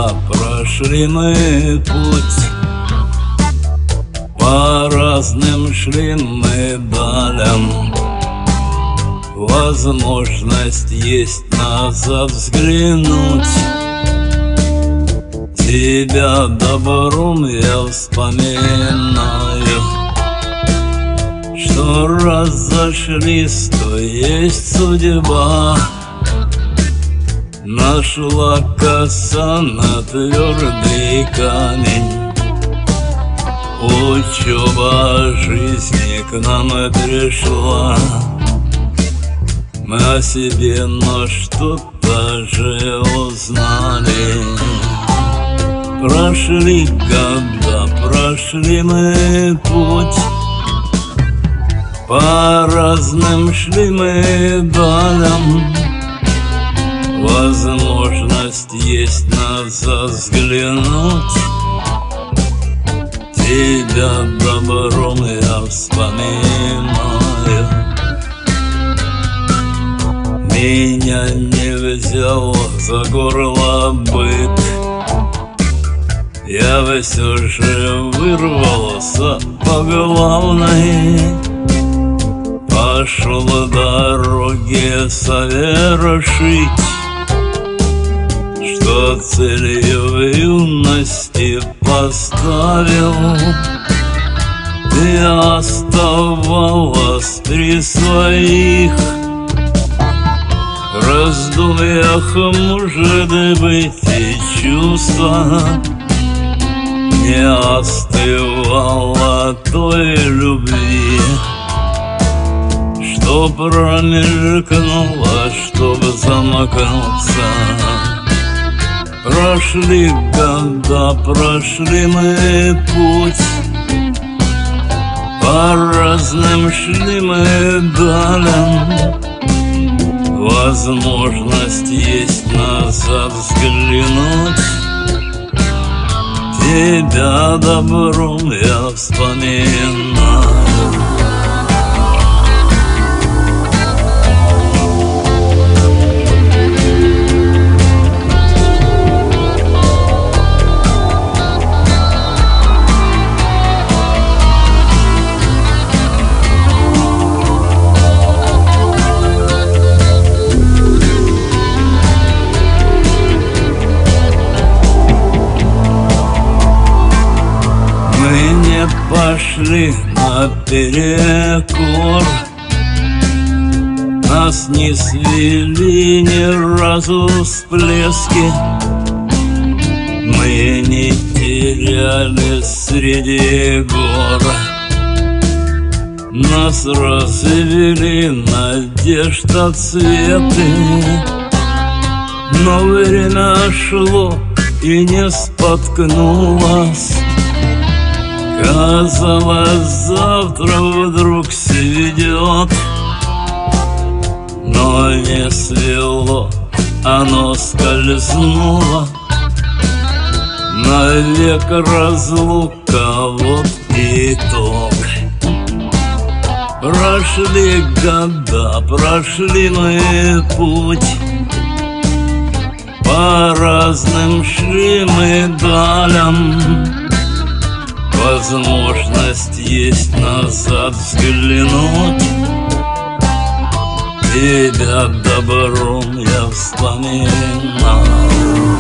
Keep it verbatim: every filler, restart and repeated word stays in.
года прошли мы путь, по разным шли мы далям. Возможность есть назад взглянуть. Тебя добром я вспоминаю, что разошлись, то есть судьба. Нашла коса на твердый камень. Учеба жизни к нам пришла. Мы о себе, но что-то же узнали. Прошли года, прошли мы путь, по разным шли мы далям. Возможность есть назад взглянуть. Тебя добром я вспоминаю. Меня не взял за горло быт. Я все же вырвался по главной. Пошел дороги совершить, что целью в юности поставил. Ты оставалась при своих раздумьях, может быть, и чувства не остывала той любви, что промелькнула, чтоб замокнуться. Прошли года, прошли мы путь, по разным шли мы далям. Возможность есть назад взглянуть. Тебя добром я вспоминаю. Пошли наперекор, нас не свели ни разу всплески. Мы не теряли среди гор, нас развели надежда цветы. Но время шло и не споткнулось. Казалось, завтра вдруг сведет, но не свело, оно скользнуло. Навек разлука, вот итог. Прошли года, прошли мы путь, по разным шли мы далям. Возможность есть назад взглянуть. Тебя добром я вспоминаю.